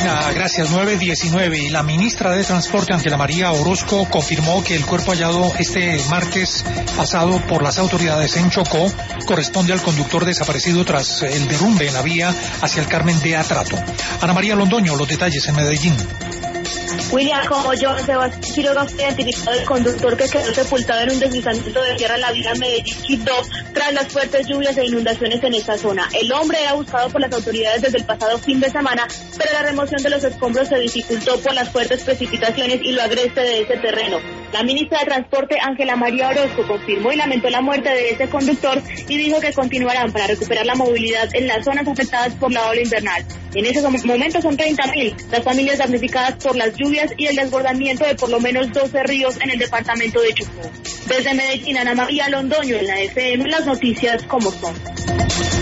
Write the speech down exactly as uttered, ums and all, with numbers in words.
Marina, gracias. nueve diecinueve. Y la ministra de Transporte, Ángela María Orozco, confirmó que el cuerpo hallado este martes pasado por las autoridades en Chocó corresponde al conductor desaparecido tras el derrumbe en la vía hacia el Carmen de Atrato. Ana María Londoño, los detalles en Medellín. William, como John Sebastián Quiroga fue identificado el conductor que quedó sepultado en un deslizamiento de tierra en la vía Medellín-Quibdó tras las fuertes lluvias e inundaciones en esta zona. El hombre era buscado por las autoridades desde el pasado fin de semana, pero la remoción de los escombros se dificultó por las fuertes precipitaciones y lo agreste de ese terreno. La ministra de Transporte, Ángela María Orozco, confirmó y lamentó la muerte de ese conductor y dijo que continuarán para recuperar la movilidad en las zonas afectadas por la ola invernal. En ese momento son treinta mil las familias damnificadas por las lluvias y el desbordamiento de por lo menos doce ríos en el departamento de Chocó. Desde Medellín, Ana María Londoño, en la F M, las noticias como son.